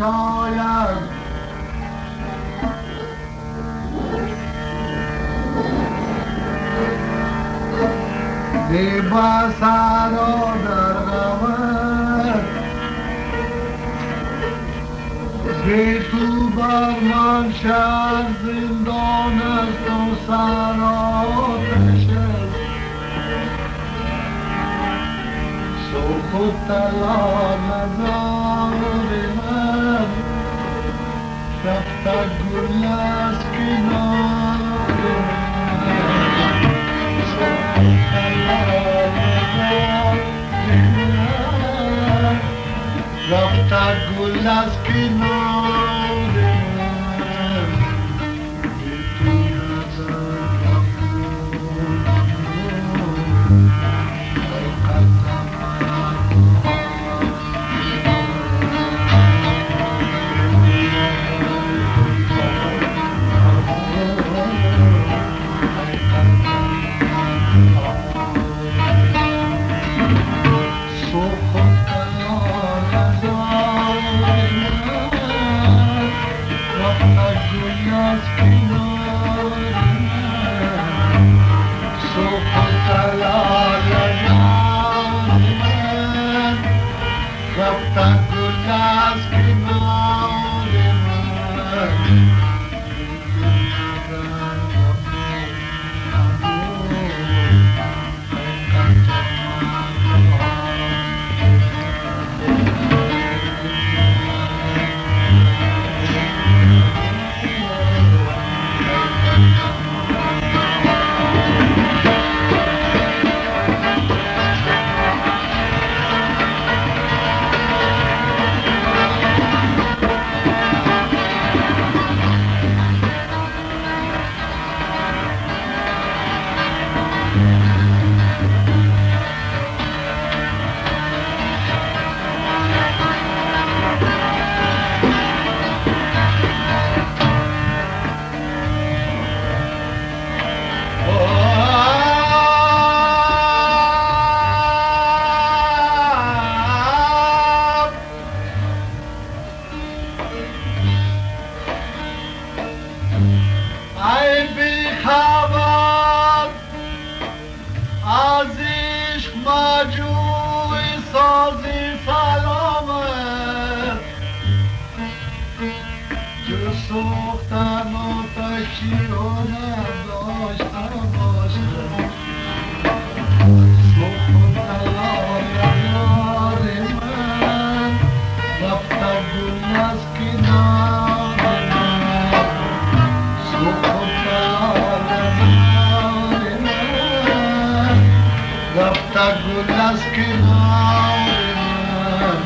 شاید زیبا سرا در غمت بی تو بر من شهر زندان است و سر آتش است سرخ طلا نزار من رفت گل از کنار رفت گل از کنار من سوختن آتشی و نداشتم باشم سوخت طلای یار من رفت گل از کنار من سوخت طلای یار من رفت گل از کنار من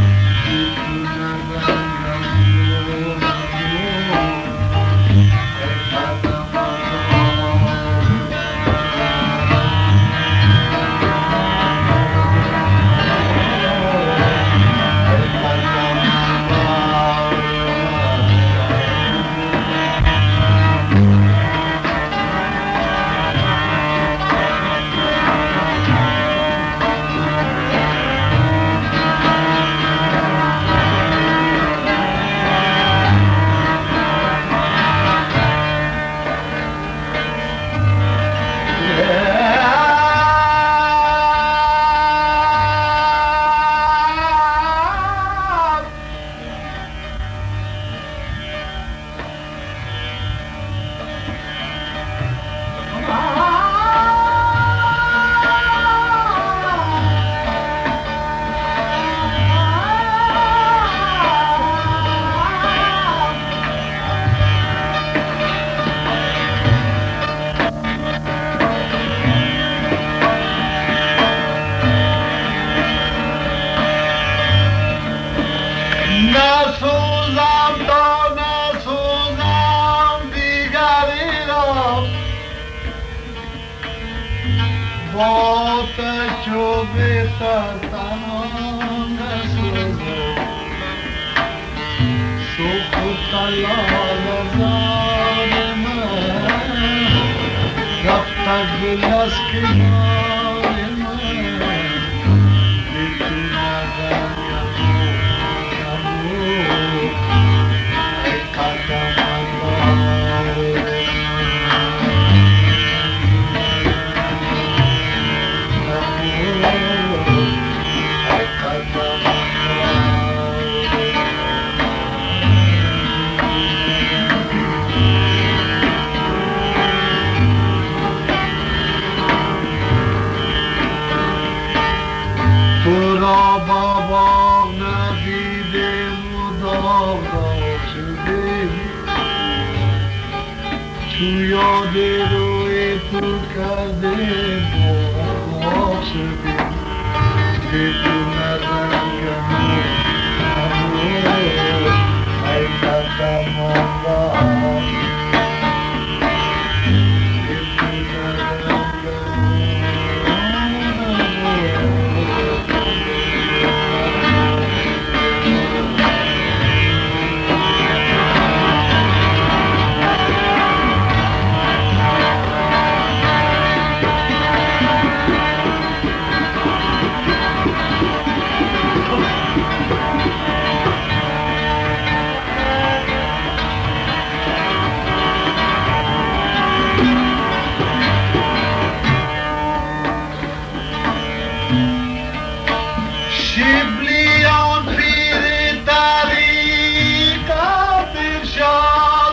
آتش و بترسنان نسوزد سوخت طلال زار من رفت گل از کنار من به تو نظر تو یاد روی تو کرده باق شدی بدون رنگم ای قدمم با شبلیان پیر طریقت ارشاد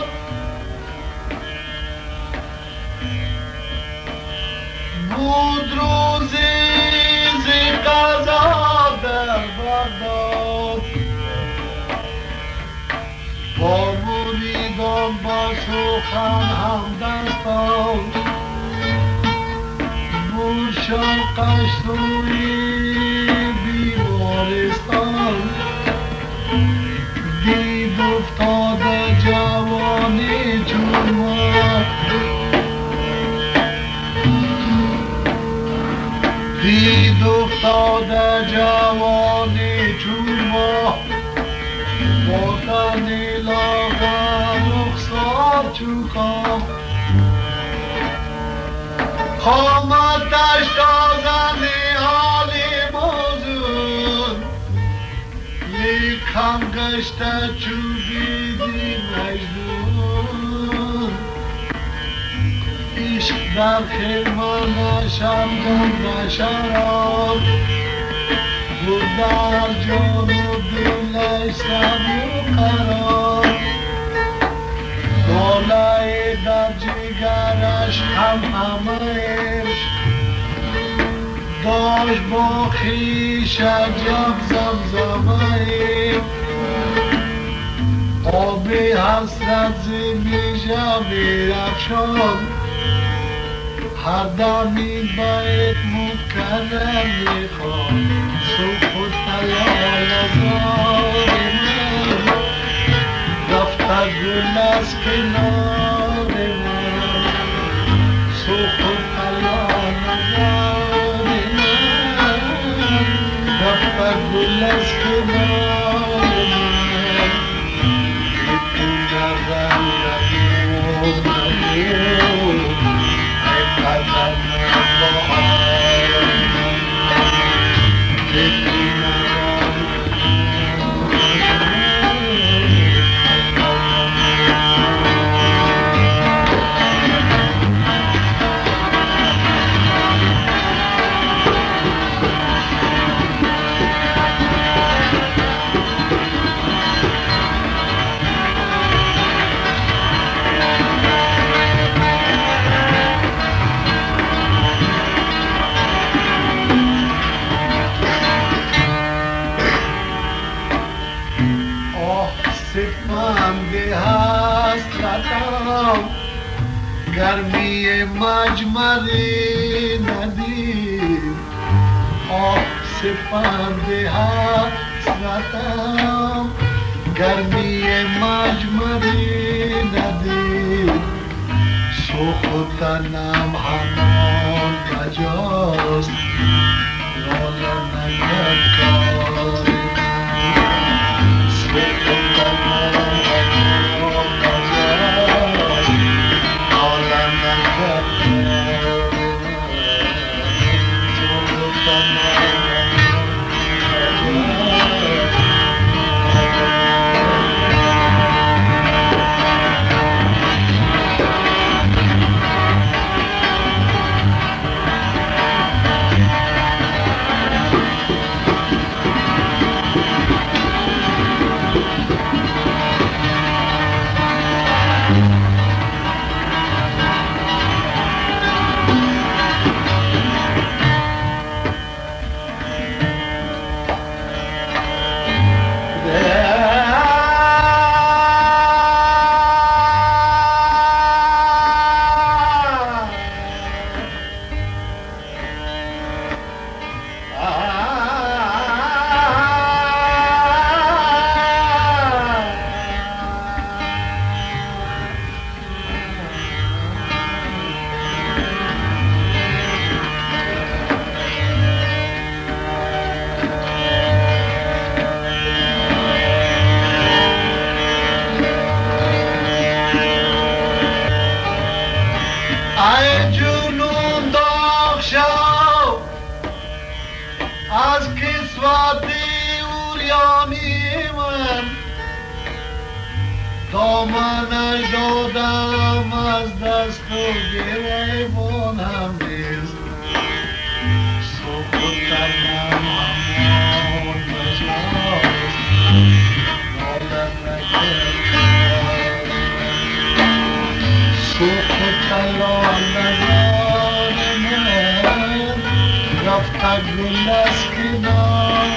بود روزی ز قضا در بغداد با مریدان با سخن همدستان برشان قشروی بیمارستان دید افتاده جوانی چون ما دید افتاده جوانی چون ما با تنی لاغر رخسار چوکا قامتش تازنی حالی موزون لیکن گشته چوبیدی مجنون عشق در خیمه شمدون نشراب بود در جان و دلش سبو قرار بالای در جگرش همش داشت با خویش عجب زمزمه آب حسرت زمیشه میرفشان هر دم این بیت مکرر میخوان صبح و طلال ازار من رفته گل از کنار من صبح و طلال ازار من رفته گل از کنار من بتونه رنگ نمون ای قدم بار بتونه سپنده حسرتم گرمی مجمری ندید آه سپنده حسرتم گرمی مجمری ندید سوختنم همان کجاست ناله نگرد کاری از کسوت اوریانی من دامنش دادم از دست و گریبانم نیست سکوتم همان بجاست نالم نکرد سکوتم نزار من رفت گل از کنار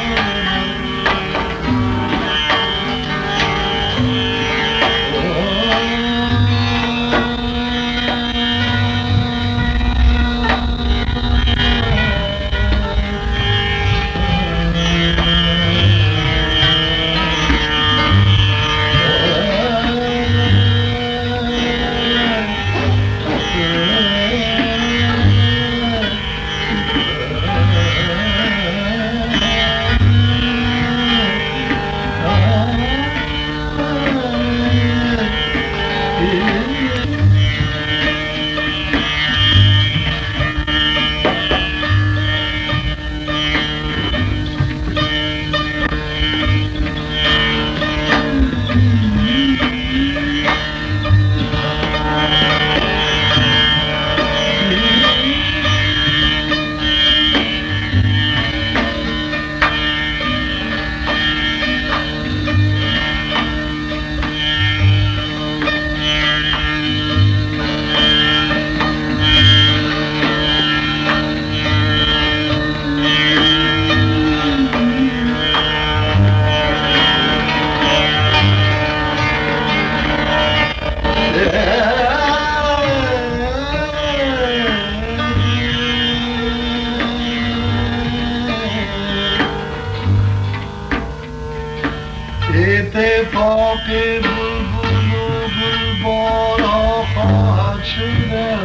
اتفاق بلبل و بلبارا خواهد شدن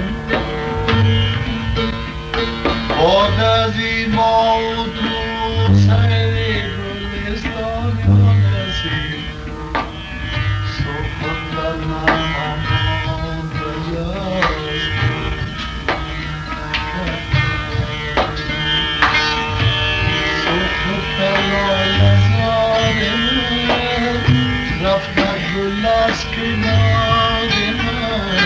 باد از این ما و تو سر گلستانیان رسید سخن در همان بجاست سخن رفتن گل از کنار من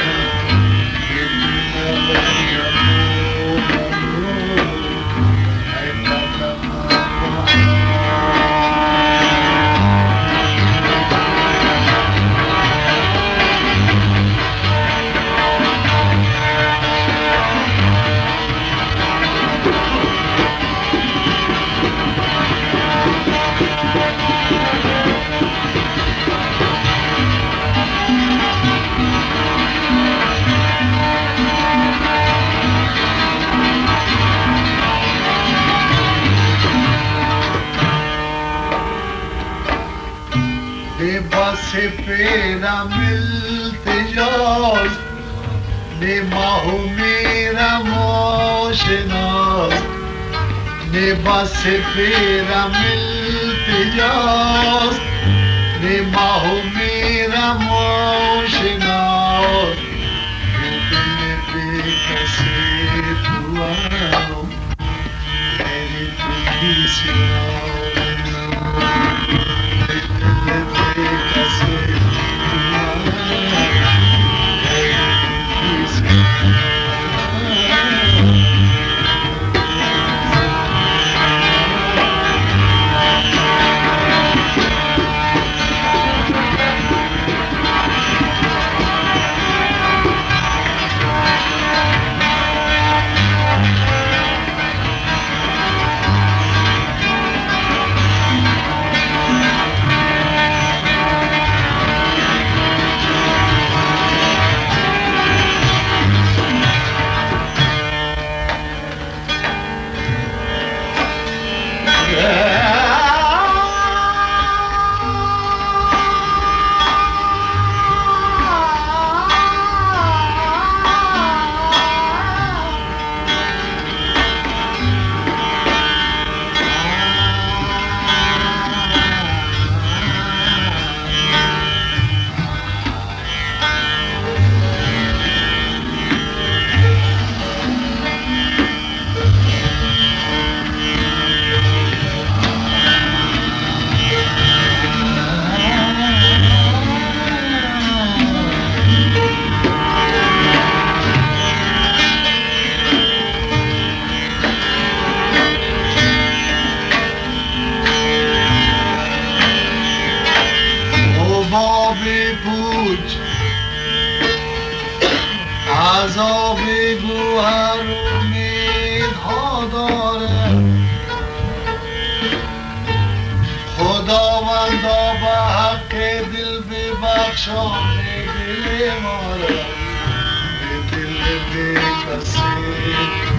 بس پیرم التجاست نه ماه و میرم آشناست نه بس پیرم التجاست نه ماه و میرم آشناست دل بی کسی تو هم یعنی تو کسی بخشان دل ما را به دل بکسی